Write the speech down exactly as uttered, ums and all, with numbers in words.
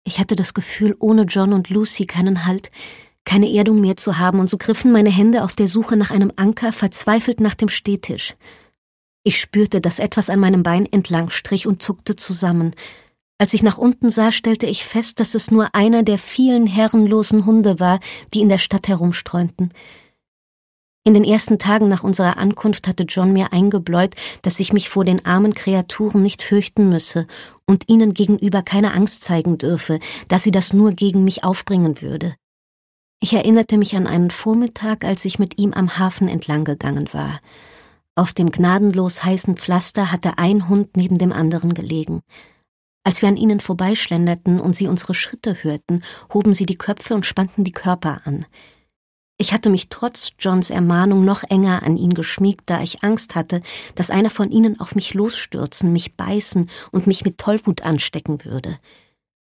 Ich hatte das Gefühl, ohne John und Lucy keinen Halt, keine Erdung mehr zu haben, und so griffen meine Hände auf der Suche nach einem Anker verzweifelt nach dem Stehtisch. Ich spürte, dass etwas an meinem Bein entlang strich und zuckte zusammen. Als ich nach unten sah, stellte ich fest, dass es nur einer der vielen herrenlosen Hunde war, die in der Stadt herumstreunten. In den ersten Tagen nach unserer Ankunft hatte John mir eingebläut, dass ich mich vor den armen Kreaturen nicht fürchten müsse und ihnen gegenüber keine Angst zeigen dürfe, dass sie das nur gegen mich aufbringen würde. Ich erinnerte mich an einen Vormittag, als ich mit ihm am Hafen entlang gegangen war. Auf dem gnadenlos heißen Pflaster hatte ein Hund neben dem anderen gelegen. Als wir an ihnen vorbeischlenderten und sie unsere Schritte hörten, hoben sie die Köpfe und spannten die Körper an. Ich hatte mich trotz Johns Ermahnung noch enger an ihn geschmiegt, da ich Angst hatte, dass einer von ihnen auf mich losstürzen, mich beißen und mich mit Tollwut anstecken würde.